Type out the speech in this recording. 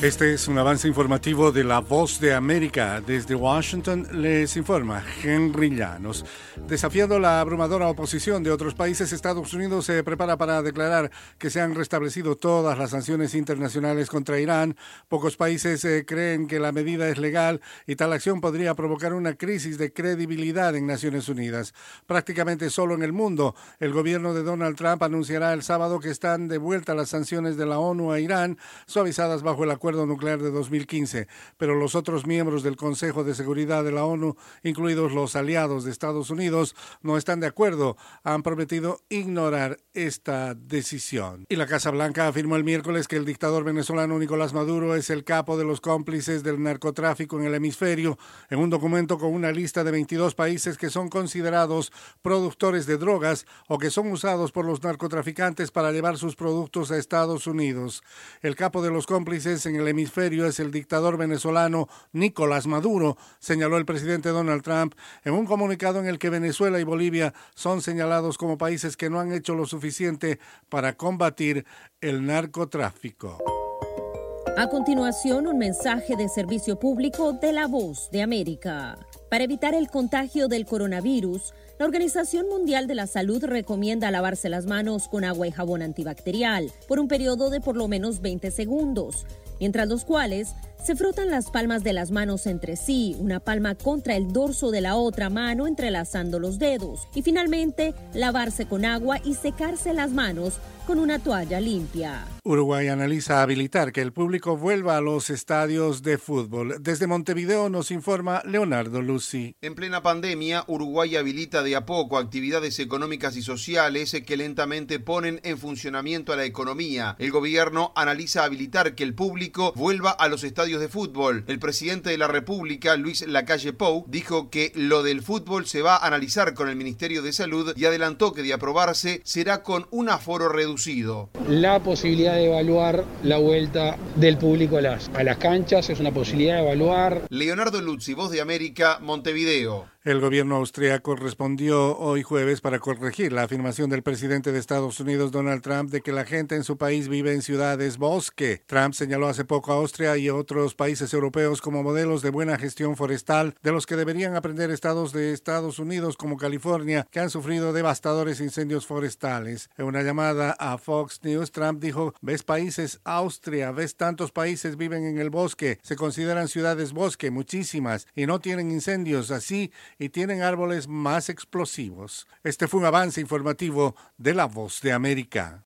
Este es un avance informativo de La Voz de América. Desde Washington les informa Henry Llanos. Desafiando la abrumadora oposición de otros países, Estados Unidos se prepara para declarar que se han restablecido todas las sanciones internacionales contra Irán. Pocos países creen que la medida es legal y tal acción podría provocar una crisis de credibilidad en Naciones Unidas. Prácticamente solo en el mundo, el gobierno de Donald Trump anunciará el sábado que están de vuelta las sanciones de la ONU a Irán, suavizadas bajo el acuerdo nuclear de 2015, pero los otros miembros del Consejo de Seguridad de la ONU, incluidos los aliados de Estados Unidos, no están de acuerdo. Han prometido ignorar esta decisión. Y la Casa Blanca afirmó el miércoles que el dictador venezolano Nicolás Maduro es el capo de los cómplices del narcotráfico en el hemisferio, en un documento con una lista de 22 países que son considerados productores de drogas o que son usados por los narcotraficantes para llevar sus productos a Estados Unidos. El capo de los cómplices en el hemisferio es el dictador venezolano Nicolás Maduro, señaló el presidente Donald Trump en un comunicado en el que Venezuela y Bolivia son señalados como países que no han hecho lo suficiente para combatir el narcotráfico. A continuación, un mensaje de servicio público de La Voz de América. Para evitar el contagio del coronavirus, la Organización Mundial de la Salud recomienda lavarse las manos con agua y jabón antibacterial por un periodo de por lo menos 20 segundos, mientras los cuales se frotan las palmas de las manos entre sí, una palma contra el dorso de la otra mano entrelazando los dedos, y finalmente lavarse con agua y secarse las manos con una toalla limpia. Uruguay analiza habilitar que el público vuelva a los estadios de fútbol. Desde Montevideo nos informa Leonardo Lucy. En plena pandemia, Uruguay habilita de a poco actividades económicas y sociales que lentamente ponen en funcionamiento a la economía. El gobierno analiza habilitar que el público vuelva a los estadios de fútbol. El presidente de la República, Luis Lacalle Pou, dijo que lo del fútbol se va a analizar con el Ministerio de Salud y adelantó que de aprobarse será con un aforo reducido. La posibilidad de evaluar la vuelta del público a las canchas es una posibilidad de evaluar. Leonardo Luzzi, Voz de América, Montevideo. El gobierno austriaco respondió hoy jueves para corregir la afirmación del presidente de Estados Unidos, Donald Trump, de que la gente en su país vive en ciudades bosque. Trump señaló hace poco a Austria y otros países europeos como modelos de buena gestión forestal, de los que deberían aprender estados de Estados Unidos como California, que han sufrido devastadores incendios forestales. En una llamada a Fox News, Trump dijo: "¿Ves países? Austria, ¿ves tantos países viven en el bosque? Se consideran ciudades bosque, muchísimas, y no tienen incendios así, y tienen árboles más explosivos". Este fue un avance informativo de La Voz de América.